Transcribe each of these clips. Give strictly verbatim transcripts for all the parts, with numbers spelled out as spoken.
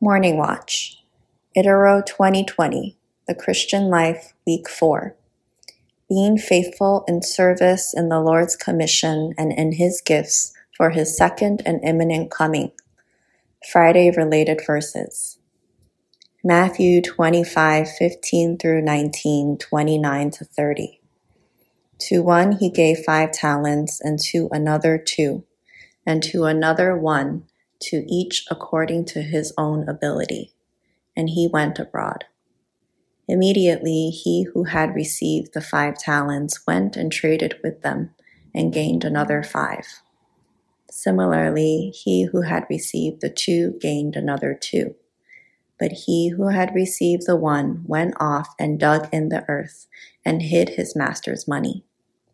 Morning Watch, Itero twenty twenty, The Christian Life, Week four. Being faithful in service in the Lord's commission and in his gifts for his second and imminent coming. Friday-related verses. Matthew twenty-five, fifteen through nineteen, twenty-nine to thirty. To one he gave five talents, and to another two, and to another one, to each according to his own ability. And he went abroad. Immediately he who had received the five talents went and traded with them, and gained another five. Similarly, he who had received the two gained another two. But he who had received the one went off and dug in the earth, and hid his master's money.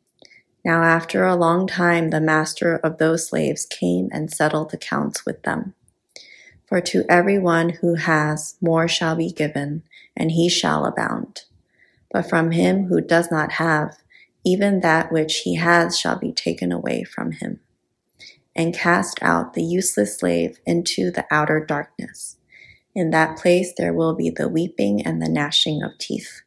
Now after a long time the master of those slaves came and settled accounts with them. For to everyone who has, more shall be given, and he shall abound. But from him who does not have, even that which he has shall be taken away from him. And cast out the useless slave into the outer darkness. In that place there will be the weeping and the gnashing of teeth.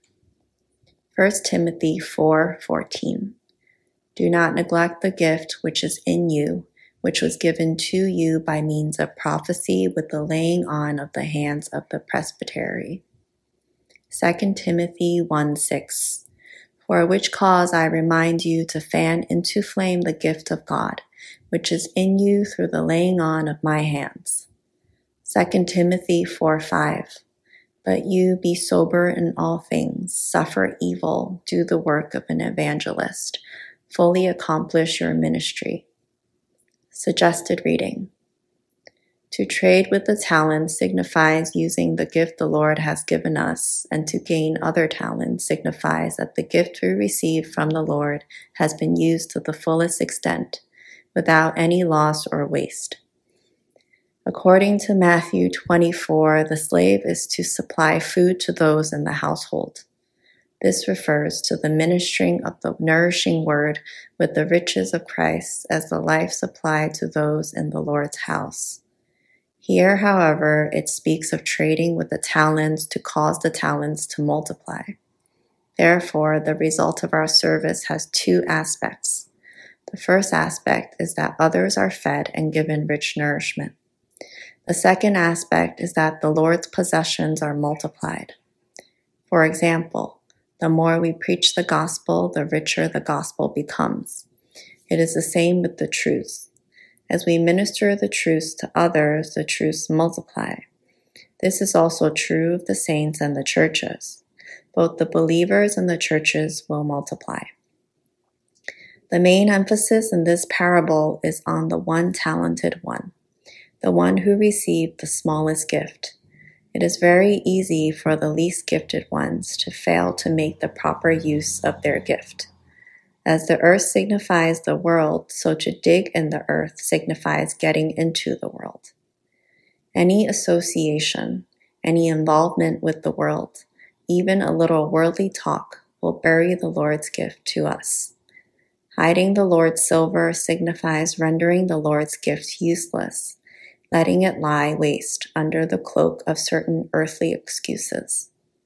First Timothy four fourteen. Do not neglect the gift which is in you, which was given to you by means of prophecy with the laying on of the hands of the presbytery. Second Timothy one six. For which cause I remind you to fan into flame the gift of God, which is in you through the laying on of my hands. Second Timothy four five. But you be sober in all things, suffer evil, do the work of an evangelist, fully accomplish your ministry. Suggested reading. To trade with the talents signifies using the gift the Lord has given us, and to gain other talents signifies that the gift we receive from the Lord has been used to the fullest extent, without any loss or waste. According to Matthew twenty-four, the slave is to supply food to those in the household. This refers to the ministering of the nourishing word with the riches of Christ as the life supply to those in the Lord's house. Here, however, it speaks of trading with the talents to cause the talents to multiply. Therefore, the result of our service has two aspects. The first aspect is that others are fed and given rich nourishment. The second aspect is that the Lord's possessions are multiplied. For example, the more we preach the gospel, the richer the gospel becomes. It is the same with the truth. As we minister the truth to others, the truths multiply. This is also true of the saints and the churches. Both the believers and the churches will multiply. The main emphasis in this parable is on the one talented one, the one who received the smallest gift. It is very easy for the least gifted ones to fail to make the proper use of their gift. As the earth signifies the world, so to dig in the earth signifies getting into the world. Any association, any involvement with the world, even a little worldly talk, will bury the Lord's gift to us. Hiding the Lord's silver signifies rendering the Lord's gift useless, letting it lie waste under the cloak of certain earthly excuses.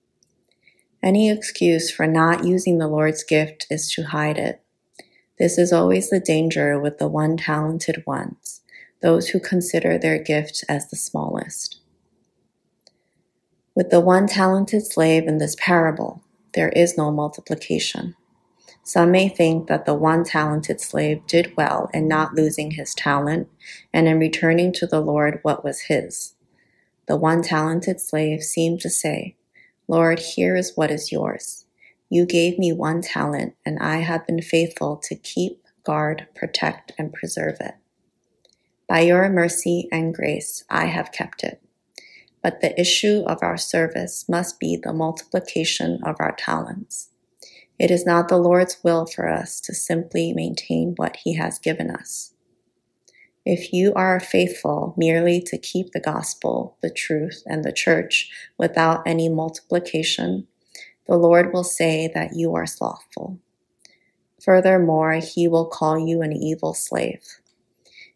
Any excuse for not using the Lord's gift is to hide it. This is always the danger with the one-talented ones, those who consider their gift as the smallest. With the one-talented slave in this parable, there is no multiplication. Some may think that the one talented slave did well in not losing his talent and in returning to the Lord what was his. The one talented slave seemed to say, Lord, here is what is yours. You gave me one talent, and I have been faithful to keep, guard, protect, and preserve it. By your mercy and grace, I have kept it. But the issue of our service must be the multiplication of our talents. It is not the Lord's will for us to simply maintain what he has given us. If you are faithful merely to keep the gospel, the truth, and the church without any multiplication, the Lord will say that you are slothful. Furthermore, he will call you an evil slave.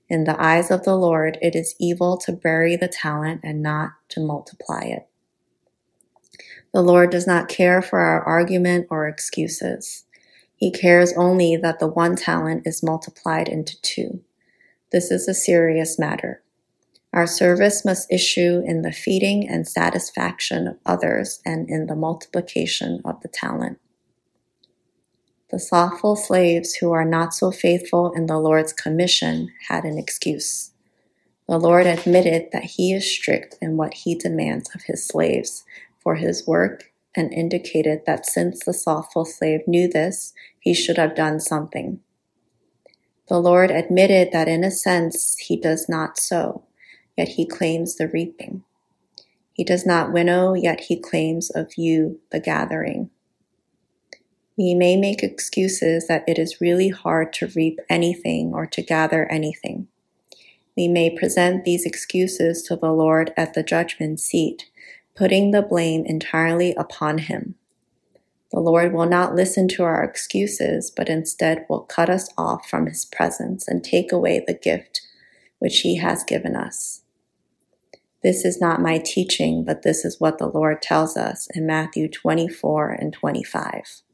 In the eyes of the Lord, it is evil to bury the talent and not to multiply it. The Lord does not care for our argument or excuses. He cares only that the one talent is multiplied into two. This is a serious matter. Our service must issue in the feeding and satisfaction of others and in the multiplication of the talent. The slothful slaves who are not so faithful in the Lord's commission had an excuse. The Lord admitted that he is strict in what he demands of his slaves for his work and indicated that since the slothful slave knew this, he should have done something. The Lord admitted that in a sense he does not sow, yet he claims the reaping. He does not winnow, yet he claims of you the gathering. We may make excuses that it is really hard to reap anything or to gather anything. We may present these excuses to the Lord at the judgment seat, putting the blame entirely upon him. The Lord will not listen to our excuses, but instead will cut us off from his presence and take away the gift which he has given us. This is not my teaching, but this is what the Lord tells us in Matthew twenty-four and twenty-five.